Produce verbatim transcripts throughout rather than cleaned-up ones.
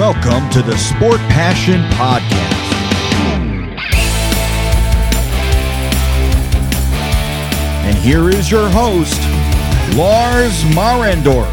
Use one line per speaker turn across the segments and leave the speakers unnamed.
Welcome to the Sport Passion Podcast. And here is your host, Lars Marendorf.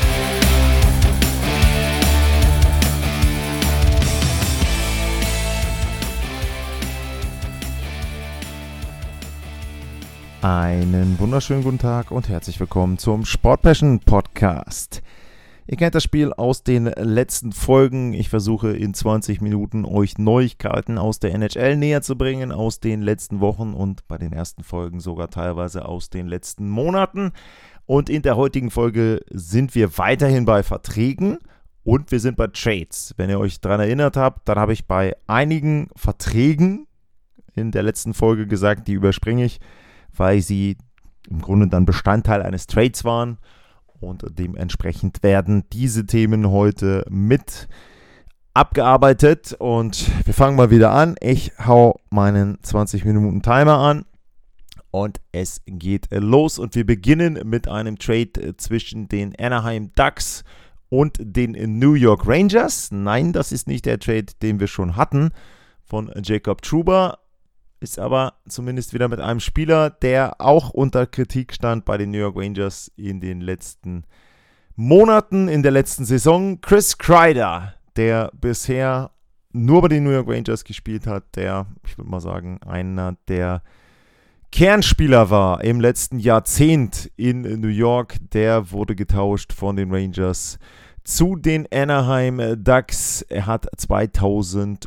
Einen wunderschönen guten Tag und herzlich willkommen zum Sport Passion Podcast. Ihr kennt das Spiel aus den letzten Folgen. Ich versuche in zwanzig Minuten euch Neuigkeiten aus der N H L näher zu bringen, aus den letzten Wochen und bei den ersten Folgen sogar teilweise aus den letzten Monaten. Und in der heutigen Folge sind wir weiterhin bei Verträgen und wir sind bei Trades. Wenn ihr euch daran erinnert habt, dann habe ich bei einigen Verträgen in der letzten Folge gesagt, die überspringe ich, weil sie im Grunde dann Bestandteil eines Trades waren. Und dementsprechend werden diese Themen heute mit abgearbeitet. Und wir fangen mal wieder an. Ich hau meinen zwanzig Minuten Timer an. Und es geht los. Und wir beginnen mit einem Trade zwischen den Anaheim Ducks und den New York Rangers. Nein, das ist nicht der Trade, den wir schon hatten von Jacob Trouba. Ist aber zumindest wieder mit einem Spieler, der auch unter Kritik stand bei den New York Rangers in den letzten Monaten, in der letzten Saison. Chris Kreider, der bisher nur bei den New York Rangers gespielt hat, der, ich würde mal sagen, einer der Kernspieler war im letzten Jahrzehnt in New York. Der wurde getauscht von den Rangers zu den Anaheim Ducks. Er hat zweitausendelf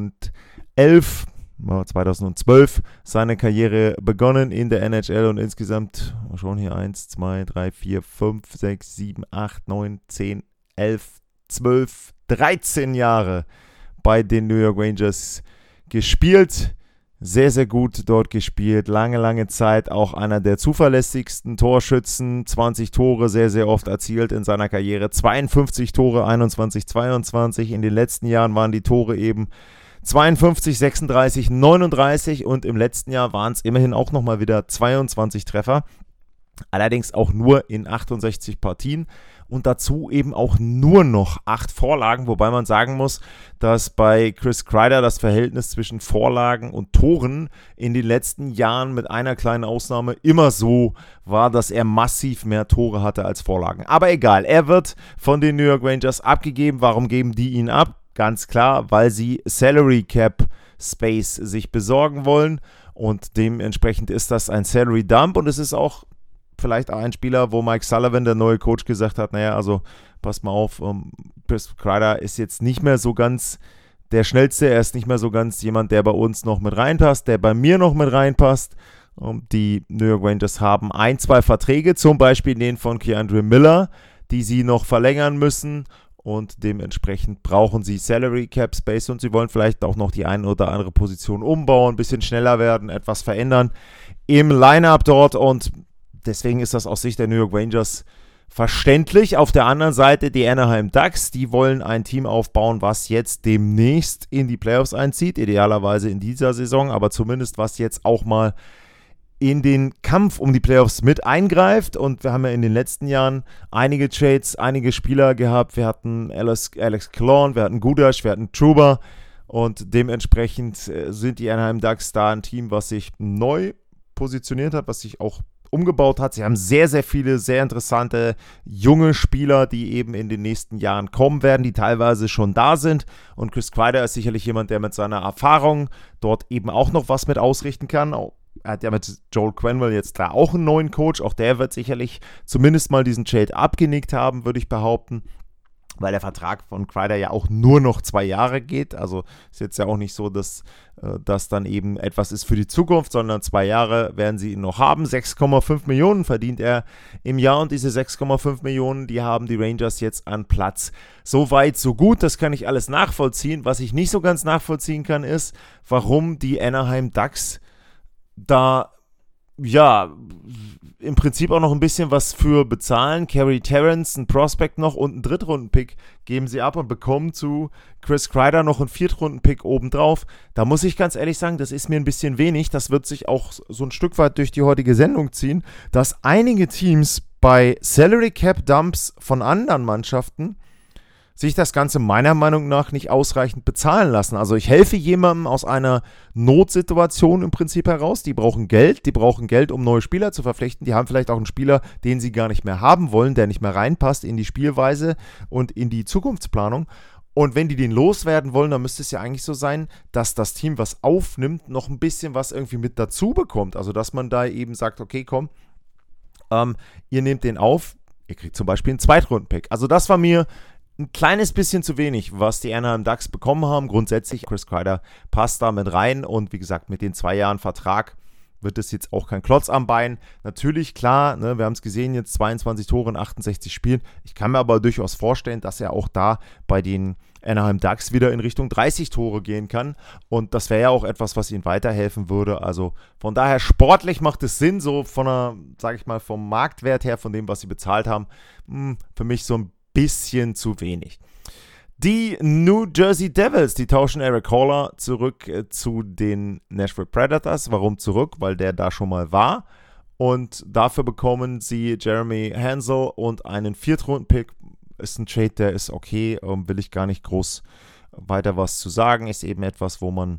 zweitausendzwölf seine Karriere begonnen in der N H L und insgesamt, mal schauen hier, eins, zwei, drei, vier, fünf, sechs, sieben, acht, neun, zehn, elf, zwölf, dreizehn Jahre bei den New York Rangers gespielt. Sehr, sehr gut dort gespielt, lange, lange Zeit auch einer der zuverlässigsten Torschützen, zwanzig Tore sehr, sehr oft erzielt in seiner Karriere, zweiundfünfzig Tore, einundzwanzig, zweiundzwanzig, in den letzten Jahren waren die Tore eben zweiundfünfzig, sechsunddreißig, neununddreißig und im letzten Jahr waren es immerhin auch nochmal wieder zweiundzwanzig Treffer, allerdings auch nur in achtundsechzig Partien und dazu eben auch nur noch acht Vorlagen, wobei man sagen muss, dass bei Chris Kreider das Verhältnis zwischen Vorlagen und Toren in den letzten Jahren mit einer kleinen Ausnahme immer so war, dass er massiv mehr Tore hatte als Vorlagen. Aber egal, er wird von den New York Rangers abgegeben. Warum geben die ihn ab? Ganz klar, weil sie Salary Cap Space sich besorgen wollen und dementsprechend ist das ein Salary Dump und es ist auch vielleicht auch ein Spieler, wo Mike Sullivan, der neue Coach, gesagt hat, naja, also passt mal auf, um, Chris Kreider ist jetzt nicht mehr so ganz der Schnellste, er ist nicht mehr so ganz jemand, der bei uns noch mit reinpasst, der bei mir noch mit reinpasst. Und die New York Rangers haben ein, zwei Verträge, zum Beispiel den von K'Andre Miller, die sie noch verlängern müssen. Und dementsprechend brauchen sie Salary Cap Space und sie wollen vielleicht auch noch die eine oder andere Position umbauen, ein bisschen schneller werden, etwas verändern im Lineup dort. Und deswegen ist das aus Sicht der New York Rangers verständlich. Auf der anderen Seite die Anaheim Ducks, die wollen ein Team aufbauen, was jetzt demnächst in die Playoffs einzieht, idealerweise in dieser Saison, aber zumindest was jetzt auch mal in den Kampf um die Playoffs mit eingreift und wir haben ja in den letzten Jahren einige Trades, einige Spieler gehabt, wir hatten Alex, Alex Killorn, wir hatten Gudas, wir hatten Trouba und dementsprechend sind die Anaheim Ducks da ein Team, was sich neu positioniert hat, was sich auch umgebaut hat. Sie haben sehr, sehr viele sehr interessante junge Spieler, die eben in den nächsten Jahren kommen werden, die teilweise schon da sind und Chris Kreider ist sicherlich jemand, der mit seiner Erfahrung dort eben auch noch was mit ausrichten kann. Er hat ja mit Joel Quenneville jetzt da auch einen neuen Coach. Auch der wird sicherlich zumindest mal diesen Trade abgenickt haben, würde ich behaupten. Weil der Vertrag von Kreider ja auch nur noch zwei Jahre geht. Also ist jetzt ja auch nicht so, dass äh, das dann eben etwas ist für die Zukunft, sondern zwei Jahre werden sie ihn noch haben. sechs Komma fünf Millionen verdient er im Jahr und diese sechs Komma fünf Millionen, die haben die Rangers jetzt an Platz. So weit, so gut, das kann ich alles nachvollziehen. Was ich nicht so ganz nachvollziehen kann, ist, warum die Anaheim Ducks da, ja, im Prinzip auch noch ein bisschen was für bezahlen. Carey Terrence, ein Prospect noch und einen Drittrunden-Pick geben sie ab und bekommen zu Chris Kreider noch einen Viertrunden-Pick obendrauf. Da muss ich ganz ehrlich sagen, das ist mir ein bisschen wenig. Das wird sich auch so ein Stück weit durch die heutige Sendung ziehen, dass einige Teams bei Salary Cap Dumps von anderen Mannschaften sich das Ganze meiner Meinung nach nicht ausreichend bezahlen lassen. Also ich helfe jemandem aus einer Notsituation im Prinzip heraus. Die brauchen Geld, die brauchen Geld, um neue Spieler zu verpflichten. Die haben vielleicht auch einen Spieler, den sie gar nicht mehr haben wollen, der nicht mehr reinpasst in die Spielweise und in die Zukunftsplanung. Und wenn die den loswerden wollen, dann müsste es ja eigentlich so sein, dass das Team, was aufnimmt, noch ein bisschen was irgendwie mit dazu bekommt. Also dass man da eben sagt, okay, komm, ähm, ihr nehmt den auf, ihr kriegt zum Beispiel einen Zweitrunden-Pick. Also das war mir ein kleines bisschen zu wenig, was die Anaheim Ducks bekommen haben. Grundsätzlich, Chris Kreider passt da mit rein und wie gesagt, mit den zwei Jahren Vertrag wird es jetzt auch kein Klotz am Bein. Natürlich, klar, ne, wir haben es gesehen, jetzt zweiundzwanzig Tore in achtundsechzig Spielen. Ich kann mir aber durchaus vorstellen, dass er auch da bei den Anaheim Ducks wieder in Richtung dreißig Tore gehen kann. Und das wäre ja auch etwas, was ihm weiterhelfen würde. Also von daher sportlich macht es Sinn, so von einer, sage ich mal, vom Marktwert her, von dem, was sie bezahlt haben, mh, für mich so ein bisschen zu wenig. Die New Jersey Devils, die tauschen Eric Haller zurück äh, zu den Nashville Predators. Warum zurück? Weil der da schon mal war. Und dafür bekommen sie Jeremy Hansel und einen Viertrunden-Pick. Ist ein Trade, der ist okay. Ähm, will ich gar nicht groß weiter was zu sagen. Ist eben etwas, wo man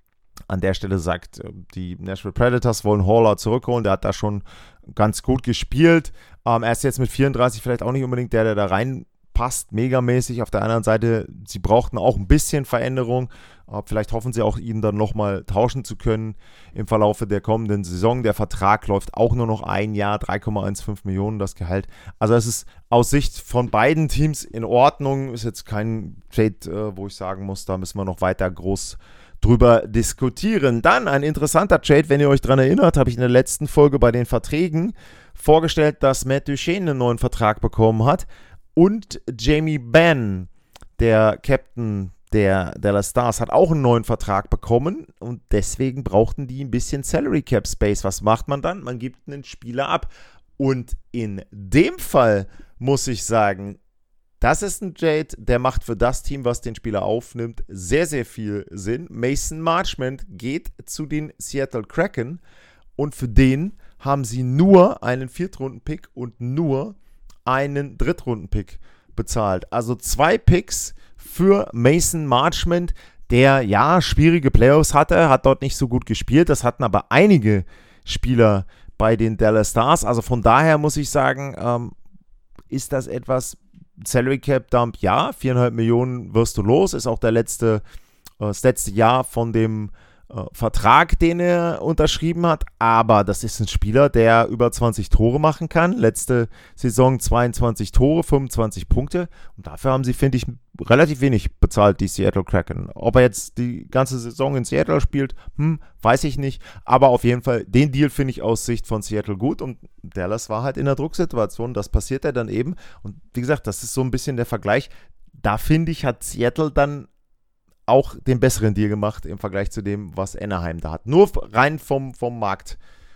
an der Stelle sagt, die Nashville Predators wollen Haller zurückholen. Der hat da schon ganz gut gespielt. Ähm, er ist jetzt mit vierunddreißig vielleicht auch nicht unbedingt der, der da rein passt, megamäßig. Auf der anderen Seite, sie brauchten auch ein bisschen Veränderung. Äh, vielleicht hoffen sie auch, ihn dann nochmal tauschen zu können im Verlaufe der kommenden Saison. Der Vertrag läuft auch nur noch ein Jahr, drei Komma fünfzehn Millionen das Gehalt. Also es ist aus Sicht von beiden Teams in Ordnung. Ist jetzt kein Trade, äh, wo ich sagen muss, da müssen wir noch weiter groß drüber diskutieren. Dann ein interessanter Trade, wenn ihr euch daran erinnert, habe ich in der letzten Folge bei den Verträgen vorgestellt, dass Matt Duchene einen neuen Vertrag bekommen hat. Und Jamie Benn, der Captain der Dallas Stars, hat auch einen neuen Vertrag bekommen und deswegen brauchten die ein bisschen Salary Cap Space. Was macht man dann? Man gibt einen Spieler ab. Und in dem Fall muss ich sagen, das ist ein Trade, der macht für das Team, was den Spieler aufnimmt, sehr, sehr viel Sinn. Mason Marchment geht zu den Seattle Kraken und für den haben sie nur einen Viertrunden-Pick und nur einen Drittrunden-Pick bezahlt. Also zwei Picks für Mason Marchment, der ja schwierige Playoffs hatte, hat dort nicht so gut gespielt. Das hatten aber einige Spieler bei den Dallas Stars. Also von daher muss ich sagen, ähm, ist das etwas Salary Cap Dump? Ja, viereinhalb Millionen wirst du los. Ist auch der letzte, äh, das letzte Jahr von dem äh, Vertrag, den er unterschrieben hat, aber das ist ein Spieler, der über zwanzig Tore machen kann. Letzte Saison zweiundzwanzig Tore, fünfundzwanzig Punkte und dafür haben sie, finde ich, relativ wenig bezahlt, die Seattle Kraken. Ob er jetzt die ganze Saison in Seattle spielt, hm, weiß ich nicht, aber auf jeden Fall, den Deal finde ich aus Sicht von Seattle gut und Dallas war halt in der Drucksituation, das passiert ja dann eben und wie gesagt, das ist so ein bisschen der Vergleich, da finde ich, hat Seattle dann auch den besseren Deal gemacht im Vergleich zu dem, was Anaheim da hat. Nur rein vom, vom Markt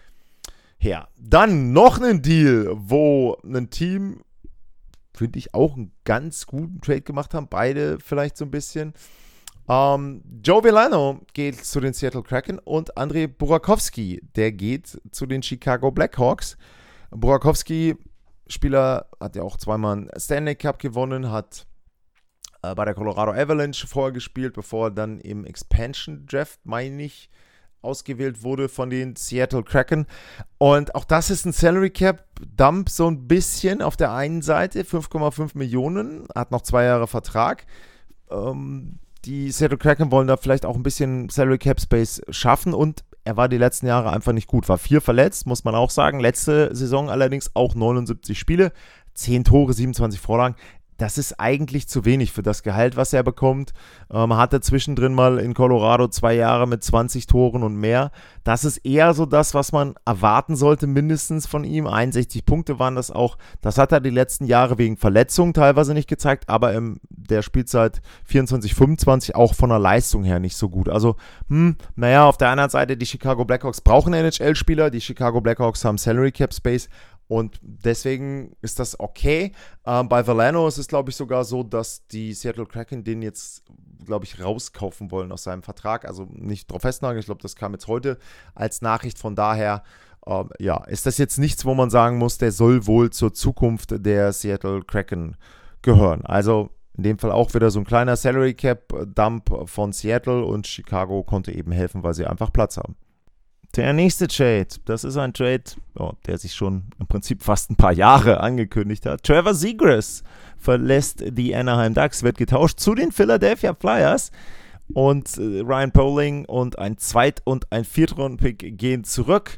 her. Dann noch ein Deal, wo ein Team, finde ich, auch einen ganz guten Trade gemacht haben. Beide vielleicht so ein bisschen. Ähm, Joe Veleno geht zu den Seattle Kraken und Andrei Burakovsky, der geht zu den Chicago Blackhawks. Burakovsky, Spieler, hat ja auch zweimal einen Stanley Cup gewonnen, hat bei der Colorado Avalanche vorher gespielt, bevor er dann im Expansion Draft, meine ich, ausgewählt wurde von den Seattle Kraken. Und auch das ist ein Salary Cap Dump so ein bisschen auf der einen Seite, fünf Komma fünf Millionen, hat noch zwei Jahre Vertrag. Ähm, die Seattle Kraken wollen da vielleicht auch ein bisschen Salary Cap Space schaffen und er war die letzten Jahre einfach nicht gut, war viel verletzt, muss man auch sagen. Letzte Saison allerdings auch neunundsiebzig Spiele, zehn Tore, siebenundzwanzig Vorlagen. Das ist eigentlich zu wenig für das Gehalt, was er bekommt. Ähm, hatte zwischendrin mal in Colorado zwei Jahre mit zwanzig Toren und mehr. Das ist eher so das, was man erwarten sollte, mindestens von ihm. einundsechzig Punkte waren das auch. Das hat er die letzten Jahre wegen Verletzungen teilweise nicht gezeigt, aber in der Spielzeit vierundzwanzig fünfundzwanzig auch von der Leistung her nicht so gut. Also, hm, naja, auf der anderen Seite, die Chicago Blackhawks brauchen N H L-Spieler. Die Chicago Blackhawks haben Salary Cap Space. Und deswegen ist das okay. Ähm, bei Veleno ist es, glaube ich, sogar so, dass die Seattle Kraken den jetzt, glaube ich, rauskaufen wollen aus seinem Vertrag. Also nicht drauf festnageln. Ich glaube, das kam jetzt heute als Nachricht. Von daher, ähm, ja, ist das jetzt nichts, wo man sagen muss, der soll wohl zur Zukunft der Seattle Kraken gehören. Also in dem Fall auch wieder so ein kleiner Salary Cap Dump von Seattle und Chicago konnte eben helfen, weil sie einfach Platz haben. Der nächste Trade, das ist ein Trade, oh, der sich schon im Prinzip fast ein paar Jahre angekündigt hat. Trevor Zegras verlässt die Anaheim Ducks, wird getauscht zu den Philadelphia Flyers und äh, Ryan Poehling und ein Zweit- und ein Viertrunden-Pick gehen zurück.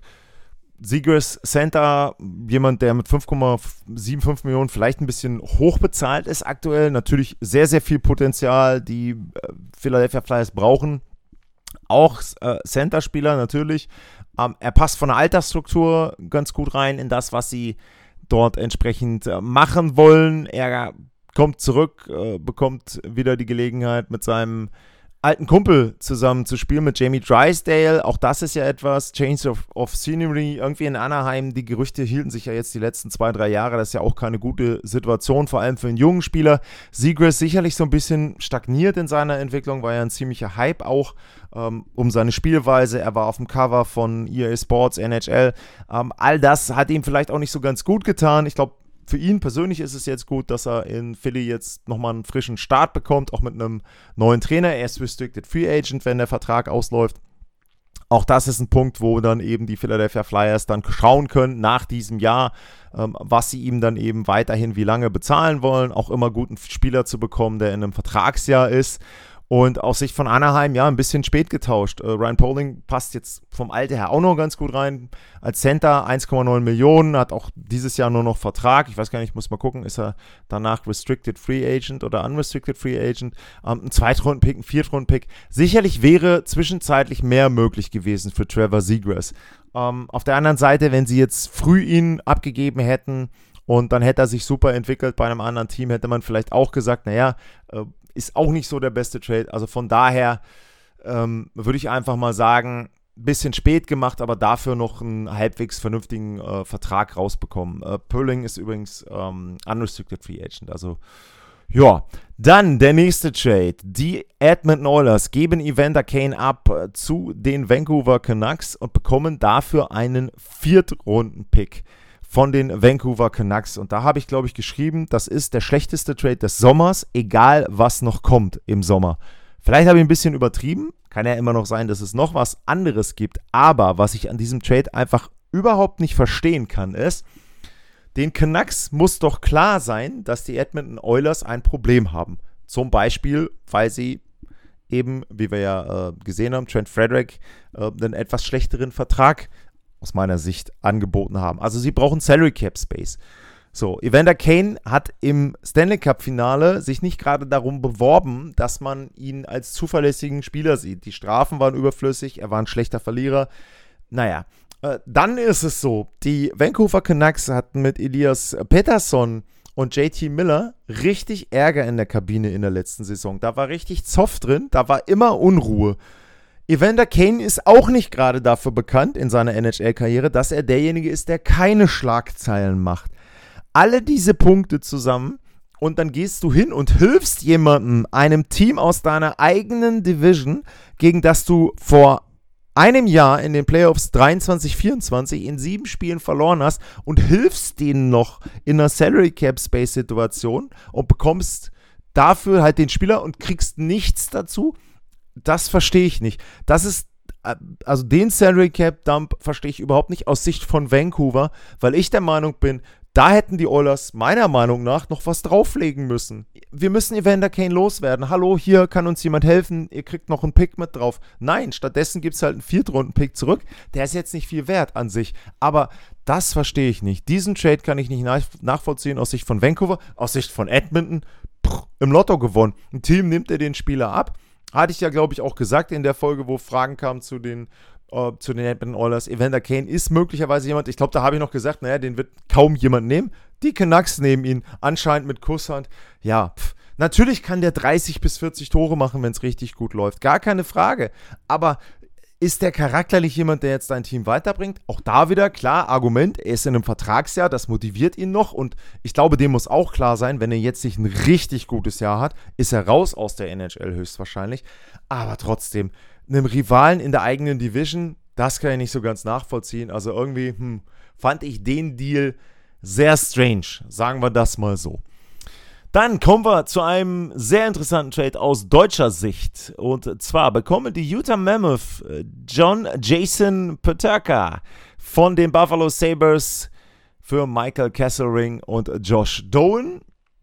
Zegras Center, jemand, der mit fünf Komma fünfundsiebzig Millionen vielleicht ein bisschen hoch bezahlt ist aktuell. Natürlich sehr, sehr viel Potenzial, die äh, Philadelphia Flyers brauchen. Auch äh, Center-Spieler natürlich. Ähm, er passt von der Altersstruktur ganz gut rein in das, was sie dort entsprechend äh, machen wollen. Er kommt zurück, äh, bekommt wieder die Gelegenheit, mit seinem alten Kumpel zusammen zu spielen, mit Jamie Drysdale. Auch das ist ja etwas, Change of, of Scenery, irgendwie in Anaheim. Die Gerüchte hielten sich ja jetzt die letzten zwei, drei Jahre. Das ist ja auch keine gute Situation, vor allem für einen jungen Spieler. Zegras sicherlich so ein bisschen stagniert in seiner Entwicklung, war ja ein ziemlicher Hype auch ähm, um seine Spielweise. Er war auf dem Cover von E A Sports, N H L. Ähm, all das hat ihm vielleicht auch nicht so ganz gut getan. Ich glaube, für ihn persönlich ist es jetzt gut, dass er in Philly jetzt nochmal einen frischen Start bekommt, auch mit einem neuen Trainer. Er ist Restricted Free Agent, wenn der Vertrag ausläuft. Auch das ist ein Punkt, wo dann eben die Philadelphia Flyers dann schauen können nach diesem Jahr, ähm, was sie ihm dann eben weiterhin wie lange bezahlen wollen. Auch immer gut, einen Spieler zu bekommen, der in einem Vertragsjahr ist. Und aus Sicht von Anaheim, ja, ein bisschen spät getauscht. Äh, Ryan Poehling passt jetzt vom Alter her auch noch ganz gut rein. Als Center eins Komma neun Millionen, hat auch dieses Jahr nur noch Vertrag. Ich weiß gar nicht, ich muss mal gucken, ist er danach Restricted Free Agent oder Unrestricted Free Agent? Ähm, ein Zweitrunden-Pick, ein Viertrunden-Pick. Sicherlich wäre zwischenzeitlich mehr möglich gewesen für Trevor Zegras. Ähm, auf der anderen Seite, wenn sie jetzt früh ihn abgegeben hätten und dann hätte er sich super entwickelt bei einem anderen Team, hätte man vielleicht auch gesagt, naja, äh, ist auch nicht so der beste Trade. Also von daher ähm, würde ich einfach mal sagen, ein bisschen spät gemacht, aber dafür noch einen halbwegs vernünftigen äh, Vertrag rausbekommen. Äh, Poehling ist übrigens ähm, Unrestricted Free Agent. Also ja, dann der nächste Trade. Die Edmonton Oilers geben Evander Kane ab äh, zu den Vancouver Canucks und bekommen dafür einen Viertrunden-Pick von den Vancouver Canucks. Und da habe ich, glaube ich, geschrieben, das ist der schlechteste Trade des Sommers, egal was noch kommt im Sommer. Vielleicht habe ich ein bisschen übertrieben, kann ja immer noch sein, dass es noch was anderes gibt, aber was ich an diesem Trade einfach überhaupt nicht verstehen kann, ist, den Canucks muss doch klar sein, dass die Edmonton Oilers ein Problem haben. Zum Beispiel, weil sie eben, wie wir ja äh, gesehen haben, Trent Frederic äh, einen etwas schlechteren Vertrag aus meiner Sicht angeboten haben. Also sie brauchen Salary Cap Space. So, Evander Kane hat im Stanley Cup Finale sich nicht gerade darum beworben, dass man ihn als zuverlässigen Spieler sieht. Die Strafen waren überflüssig, er war ein schlechter Verlierer. Naja, äh, dann ist es so, die Vancouver Canucks hatten mit Elias Pettersson und J T Miller richtig Ärger in der Kabine in der letzten Saison. Da war richtig Zoff drin, da war immer Unruhe. Evander Kane ist auch nicht gerade dafür bekannt in seiner N H L-Karriere, dass er derjenige ist, der keine Schlagzeilen macht. Alle diese Punkte zusammen und dann gehst du hin und hilfst jemandem, einem Team aus deiner eigenen Division, gegen das du vor einem Jahr in den Playoffs dreiundzwanzig vierundzwanzig in sieben Spielen verloren hast und hilfst denen noch in einer Salary Cap Space Situation und bekommst dafür halt den Spieler und kriegst nichts dazu. Das verstehe ich nicht. Das ist, also den Salary Cap Dump verstehe ich überhaupt nicht aus Sicht von Vancouver, weil ich der Meinung bin, da hätten die Oilers meiner Meinung nach noch was drauflegen müssen. Wir müssen Evander Kane loswerden. Hallo, hier kann uns jemand helfen, ihr kriegt noch einen Pick mit drauf. Nein, stattdessen gibt es halt einen Viertrunden-Pick zurück. Der ist jetzt nicht viel wert an sich, aber das verstehe ich nicht. Diesen Trade kann ich nicht nach- nachvollziehen aus Sicht von Vancouver, aus Sicht von Edmonton. Pff, im Lotto gewonnen. Ein Team nimmt er den Spieler ab. Hatte ich ja, glaube ich, auch gesagt in der Folge, wo Fragen kamen zu den, äh, zu den Edmonton Oilers. Evander Kane ist möglicherweise jemand, ich glaube, da habe ich noch gesagt, naja, den wird kaum jemand nehmen. Die Canucks nehmen ihn anscheinend mit Kusshand. Ja, pff, natürlich kann der dreißig bis vierzig Tore machen, wenn es richtig gut läuft. Gar keine Frage. Aber ist der charakterlich jemand, der jetzt dein Team weiterbringt? Auch da wieder, klar, Argument, er ist in einem Vertragsjahr, das motiviert ihn noch und ich glaube, dem muss auch klar sein, wenn er jetzt nicht ein richtig gutes Jahr hat, ist er raus aus der N H L höchstwahrscheinlich, aber trotzdem, einem Rivalen in der eigenen Division, das kann ich nicht so ganz nachvollziehen, also irgendwie hm, fand ich den Deal sehr strange, sagen wir das mal so. Dann kommen wir zu einem sehr interessanten Trade aus deutscher Sicht. Und zwar bekommen die Utah Mammoth John Jason Peterka von den Buffalo Sabres für Michael Kesselring und Josh Doan.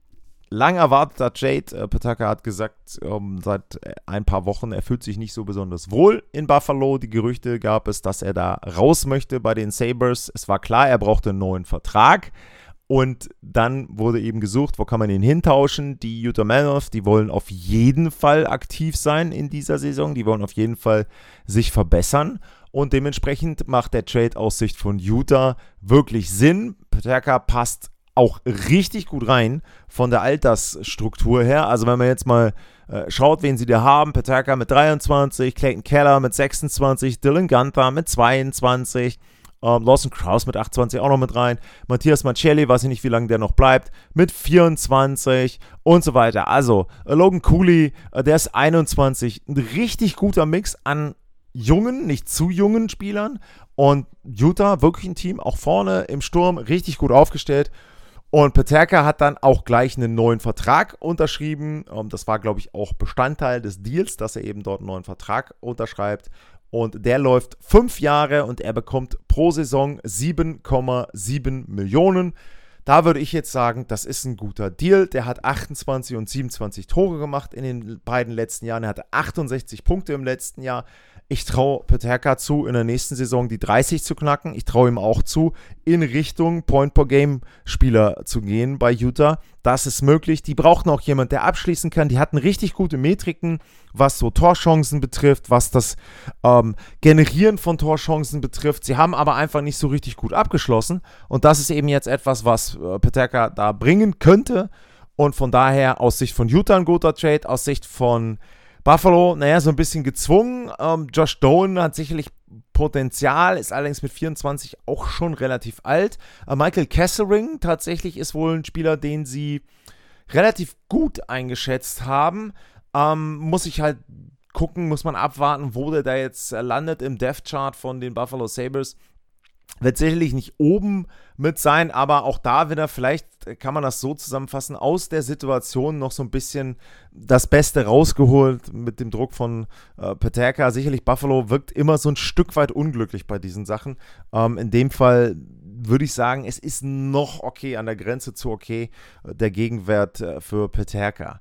Lang erwarteter Trade. Peterka hat gesagt, um, seit ein paar Wochen, er fühlt sich nicht so besonders wohl in Buffalo. Die Gerüchte gab es, dass er da raus möchte bei den Sabres. Es war klar, er brauchte einen neuen Vertrag. Und dann wurde eben gesucht, wo kann man ihn hintauschen. Die Utah Mammoth, die wollen auf jeden Fall aktiv sein in dieser Saison. Die wollen auf jeden Fall sich verbessern. Und dementsprechend macht der Trade aus Sicht von Utah wirklich Sinn. Peterka passt auch richtig gut rein von der Altersstruktur her. Also wenn man jetzt mal äh, schaut, wen sie da haben. Peterka mit dreiundzwanzig, Clayton Keller mit sechsundzwanzig, Dylan Gunther mit zweiundzwanzig, ähm, Lawson Krause mit achtundzwanzig auch noch mit rein, Matthias Marcelli, weiß ich nicht, wie lange der noch bleibt, mit vierundzwanzig und so weiter. Also äh, Logan Cooley, äh, der ist einundzwanzig. Ein richtig guter Mix an jungen, nicht zu jungen Spielern. Und Utah, wirklich ein Team, auch vorne im Sturm, richtig gut aufgestellt. Und Peterka hat dann auch gleich einen neuen Vertrag unterschrieben. Das war, glaube ich, auch Bestandteil des Deals, dass er eben dort einen neuen Vertrag unterschreibt. Und der läuft fünf Jahre und er bekommt pro Saison sieben Komma sieben Millionen. Da würde ich jetzt sagen, das ist ein guter Deal. Der hat achtundzwanzig und siebenundzwanzig Tore gemacht in den beiden letzten Jahren. Er hatte achtundsechzig Punkte im letzten Jahr. Ich traue Peterka zu, in der nächsten Saison die dreißig zu knacken. Ich traue ihm auch zu, in Richtung Point-per-Game-Spieler zu gehen bei Utah. Das ist möglich. Die brauchen auch jemanden, der abschließen kann. Die hatten richtig gute Metriken, was so Torchancen betrifft, was das ähm, Generieren von Torchancen betrifft. Sie haben aber einfach nicht so richtig gut abgeschlossen. Und das ist eben jetzt etwas, was äh, Peterka da bringen könnte. Und von daher aus Sicht von Utah ein guter Trade, aus Sicht von Buffalo, naja, so ein bisschen gezwungen. Ähm, Josh Doan hat sicherlich Potenzial, ist allerdings mit vierundzwanzig auch schon relativ alt. Äh, Michael Kesselring tatsächlich ist wohl ein Spieler, den sie relativ gut eingeschätzt haben. Ähm, muss ich halt gucken, muss man abwarten, wo der da jetzt äh, landet im Depth-Chart von den Buffalo Sabres. Wird sicherlich nicht oben mit sein, aber auch da wieder, vielleicht kann man das so zusammenfassen, aus der Situation noch so ein bisschen das Beste rausgeholt mit dem Druck von äh, Peterka. Sicherlich Buffalo wirkt immer so ein Stück weit unglücklich bei diesen Sachen. Ähm, in dem Fall würde ich sagen, es ist noch okay, an der Grenze zu okay, äh, der Gegenwert äh, für Peterka.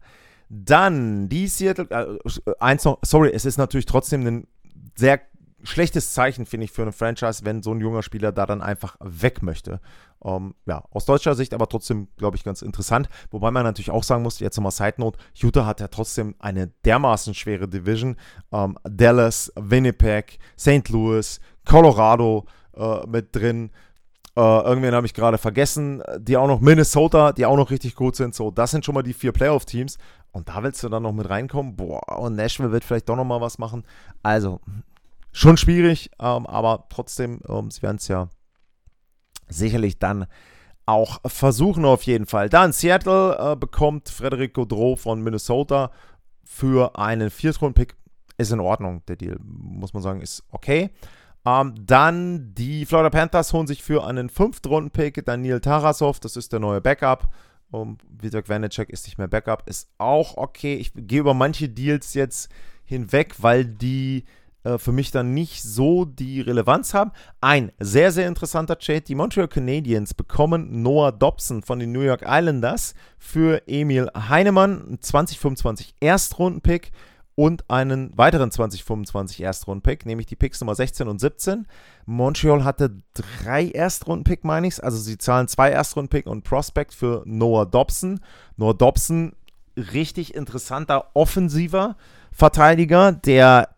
Dann die Seattle, äh, eins noch, sorry, es ist natürlich trotzdem ein sehr schlechtes Zeichen, finde ich, für eine Franchise, wenn so ein junger Spieler da dann einfach weg möchte. Um, ja, aus deutscher Sicht aber trotzdem, glaube ich, ganz interessant. Wobei man natürlich auch sagen muss, jetzt nochmal Side Note, Utah hat ja trotzdem eine dermaßen schwere Division. Um, Dallas, Winnipeg, Saint Louis, Colorado uh, mit drin. Uh, irgendwen habe ich gerade vergessen. Die auch noch Minnesota, die auch noch richtig gut sind. So, das sind schon mal die vier Playoff-Teams. Und da willst du dann noch mit reinkommen. Boah, und Nashville wird vielleicht doch nochmal was machen. Also, schon schwierig, ähm, aber trotzdem, ähm, sie werden es ja sicherlich dann auch versuchen auf jeden Fall. Dann Seattle äh, bekommt Frederic Gaudreau von Minnesota für einen Viertrunden-Pick. Ist in Ordnung, der Deal, muss man sagen, ist okay. Ähm, dann die Florida Panthers holen sich für einen Fünftrunden-Pick Daniil Tarasov, das ist der neue Backup. Um, Vitek Vanecek ist nicht mehr Backup, ist auch okay. Ich gehe über manche Deals jetzt hinweg, weil die für mich dann nicht so die Relevanz haben. Ein sehr, sehr interessanter Trade. Die Montreal Canadiens bekommen Noah Dobson von den New York Islanders für Emil Heinemann, einen zwanzig fünfundzwanzig Erstrunden-Pick und einen weiteren zwanzig fünfundzwanzig Erstrunden-Pick, nämlich die Picks Nummer sechzehn und siebzehn. Montreal hatte drei Erstrunden-Pick, meine ich. Also sie zahlen zwei Erstrunden-Pick und Prospect für Noah Dobson. Noah Dobson, richtig interessanter offensiver Verteidiger, der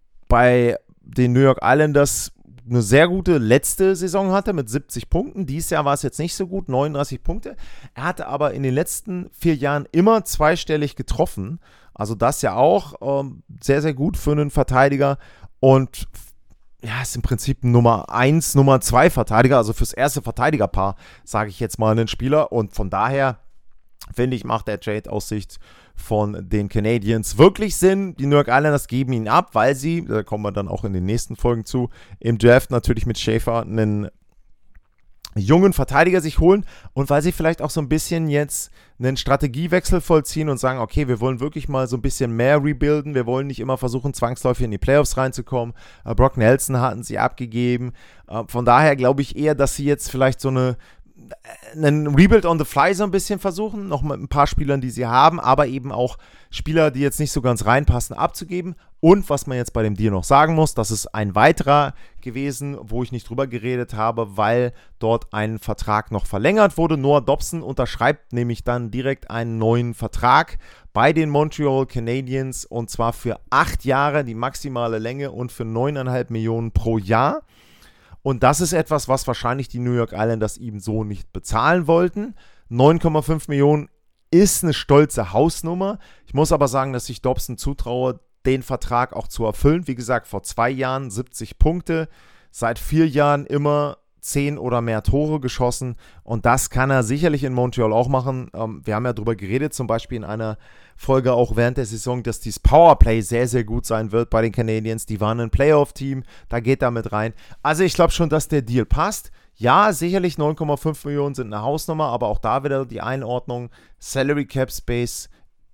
bei den New York Islanders eine sehr gute letzte Saison hatte mit siebzig Punkten. Dieses Jahr war es jetzt nicht so gut, neununddreißig Punkte. Er hatte aber in den letzten vier Jahren immer zweistellig getroffen. Also das ja auch ähm, sehr, sehr gut für einen Verteidiger. Und ja, ist im Prinzip Nummer eins, Nummer zwei Verteidiger. Also fürs erste Verteidigerpaar, sage ich jetzt mal, einen Spieler. Und von daher finde ich, macht der Trade aus Sicht von den Canadiens wirklich Sinn. Die New York Islanders geben ihn ab, weil sie, da kommen wir dann auch in den nächsten Folgen zu, im Draft natürlich mit Schäfer einen jungen Verteidiger sich holen und weil sie vielleicht auch so ein bisschen jetzt einen Strategiewechsel vollziehen und sagen, okay, wir wollen wirklich mal so ein bisschen mehr rebuilden, wir wollen nicht immer versuchen, zwangsläufig in die Playoffs reinzukommen. Äh, Brock Nelson hatten sie abgegeben. Äh, von daher glaube ich eher, dass sie jetzt vielleicht so eine einen Rebuild on the fly so ein bisschen versuchen, noch mit ein paar Spielern, die sie haben, aber eben auch Spieler, die jetzt nicht so ganz reinpassen, abzugeben. Und was man jetzt bei dem Deal noch sagen muss, das ist ein weiterer gewesen, wo ich nicht drüber geredet habe, weil dort ein Vertrag noch verlängert wurde. Noah Dobson unterschreibt nämlich dann direkt einen neuen Vertrag bei den Montreal Canadiens und zwar für acht Jahre, die maximale Länge und für neun Komma fünf Millionen pro Jahr. Und das ist etwas, was wahrscheinlich die New York Islanders ihm so nicht bezahlen wollten. neun Komma fünf Millionen ist eine stolze Hausnummer. Ich muss aber sagen, dass ich Dobson zutraue, den Vertrag auch zu erfüllen. Wie gesagt, vor zwei Jahren siebzig Punkte, seit vier Jahren immer zehn oder mehr Tore geschossen und das kann er sicherlich in Montreal auch machen. Ähm, wir haben ja darüber geredet, zum Beispiel in einer Folge auch während der Saison, dass dieses Powerplay sehr, sehr gut sein wird bei den Canadiens. Die waren ein Playoff-Team, da geht er mit rein. Also ich glaube schon, dass der Deal passt. Ja, sicherlich neun Komma fünf Millionen sind eine Hausnummer, aber auch da wieder die Einordnung. Salary Cap Space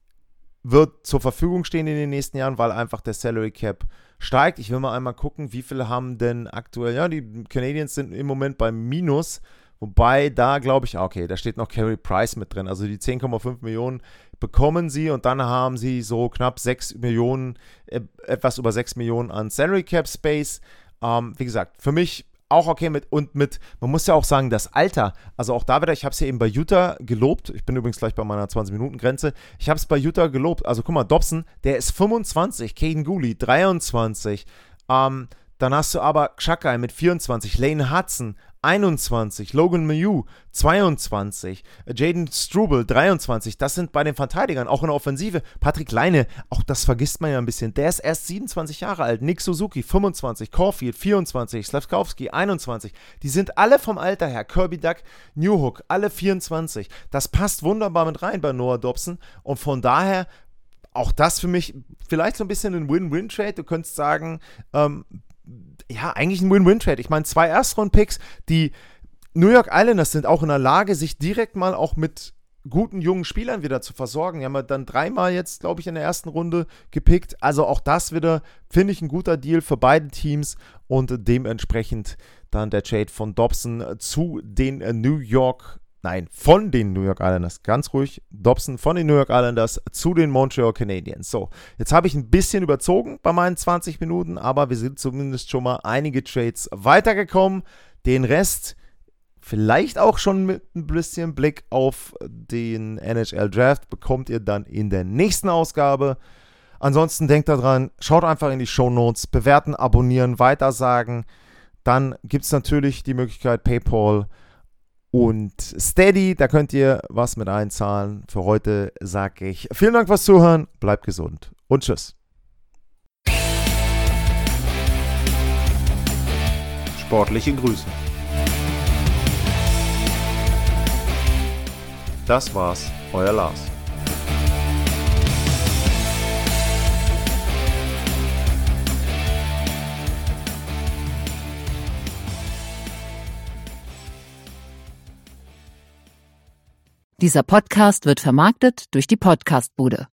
wird zur Verfügung stehen in den nächsten Jahren, weil einfach der Salary Cap steigt. Ich will mal einmal gucken, wie viele haben denn aktuell, ja, die Canadiens sind im Moment beim Minus, wobei da glaube ich, okay, da steht noch Carey Price mit drin, also die zehn Komma fünf Millionen bekommen sie und dann haben sie so knapp sechs Millionen, äh, etwas über sechs Millionen an Salary Cap Space. Ähm, wie gesagt, für mich auch okay mit, und mit, man muss ja auch sagen, das Alter, also auch da wieder, ich habe es ja eben bei Utah gelobt, ich bin übrigens gleich bei meiner zwanzig-Minuten-Grenze, ich habe es bei Utah gelobt, also guck mal, Dobson, der ist fünfundzwanzig, Caden Gooley dreiundzwanzig, ähm, dann hast du aber Xhekaj mit vierundzwanzig, Lane Hudson einundzwanzig, Logan Mailloux zweiundzwanzig, Jaden Struble dreiundzwanzig, das sind bei den Verteidigern, auch in der Offensive, Patrick Laine, auch das vergisst man ja ein bisschen, der ist erst siebenundzwanzig Jahre alt, Nick Suzuki fünfundzwanzig, Caulfield vierundzwanzig, Slafkowski einundzwanzig, die sind alle vom Alter her, Kirby Dach, Newhook, alle vierundzwanzig, das passt wunderbar mit rein bei Noah Dobson und von daher auch das für mich vielleicht so ein bisschen ein Win-Win-Trade, du könntest sagen, ähm, ja, eigentlich ein Win-Win-Trade. Ich meine, zwei Erstrunden-Picks, die New York Islanders sind auch in der Lage, sich direkt mal auch mit guten jungen Spielern wieder zu versorgen. Die haben wir dann dreimal jetzt, glaube ich, in der ersten Runde gepickt. Also auch das wieder, finde ich, ein guter Deal für beide Teams und dementsprechend dann der Trade von Dobson zu den New York Nein, von den New York Islanders, ganz ruhig, Dobson von den New York Islanders zu den Montreal Canadiens. So, jetzt habe ich ein bisschen überzogen bei meinen zwanzig Minuten, aber wir sind zumindest schon mal einige Trades weitergekommen. Den Rest vielleicht auch schon mit ein bisschen Blick auf den N H L Draft bekommt ihr dann in der nächsten Ausgabe. Ansonsten denkt daran, schaut einfach in die Shownotes, bewerten, abonnieren, weitersagen. Dann gibt es natürlich die Möglichkeit PayPal und Steady, da könnt ihr was mit einzahlen. Für heute sage ich vielen Dank fürs Zuhören, bleibt gesund und tschüss.
Sportliche Grüße. Das war's, euer Lars.
Dieser Podcast wird vermarktet durch die Podcastbude.